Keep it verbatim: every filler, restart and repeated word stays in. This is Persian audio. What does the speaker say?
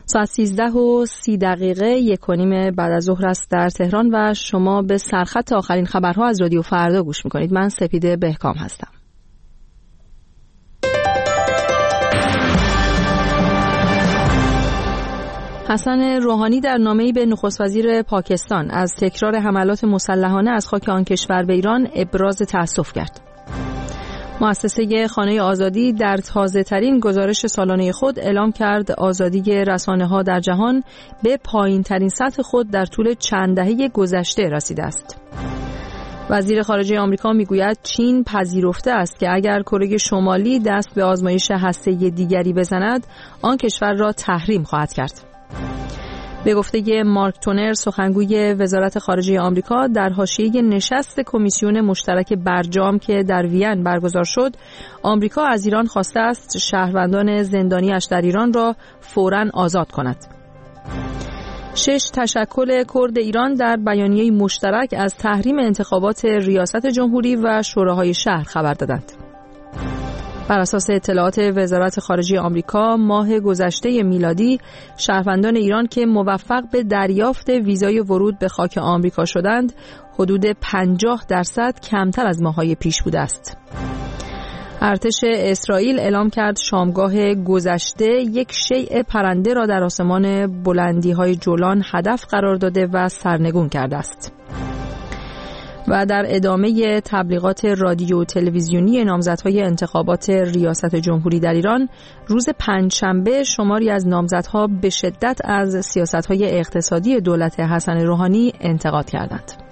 ساعت سیزده و سی دقیقه یک و نیم بعد از ظهر است در تهران و شما به سرخط آخرین خبرها از رادیو فردا گوش میکنید. من سپیده بهکام هستم. حسن روحانی در نامه‌ای به نخست وزیر پاکستان از تکرار حملات مسلحانه از خاک آن کشور به ایران ابراز تأسف کرد. مؤسسه خانه آزادی در تازه‌ترین گزارش سالانه خود اعلام کرد آزادی رسانه‌ها در جهان به پایین‌ترین سطح خود در طول چند دهه گذشته رسیده است. وزیر خارجه آمریکا میگوید چین پذیرفته است که اگر کره شمالی دست به آزمایش هسته‌ای دیگری بزند، آن کشور را تحریم خواهد کرد. به گفته مارک تونر سخنگوی وزارت خارجه آمریکا، در حاشیه نشست کمیسیون مشترک برجام که در وین برگزار شد، آمریکا از ایران خواسته است شهروندان زندانیش در ایران را فوراً آزاد کند. شش تشکل کرد ایران در بیانیه مشترک از تحریم انتخابات ریاست جمهوری و شوراهای شهر خبر دادند. بر اساس اطلاعات وزارت خارجه آمریکا، ماه گذشته میلادی شهروندان ایران که موفق به دریافت ویزای ورود به خاک آمریکا شدند، حدود پنجاه درصد کمتر از ماه‌های پیش بوده است. ارتش اسرائیل اعلام کرد شامگاه گذشته یک شیء پرنده را در آسمان بلندی‌های جولان هدف قرار داده و سرنگون کرده است. و در ادامه تبلیغات رادیو و تلویزیونی نامزدهای انتخابات ریاست جمهوری در ایران، روز پنجشنبه شماری از نامزدها به شدت از سیاست‌های اقتصادی دولت حسن روحانی انتقاد کردند.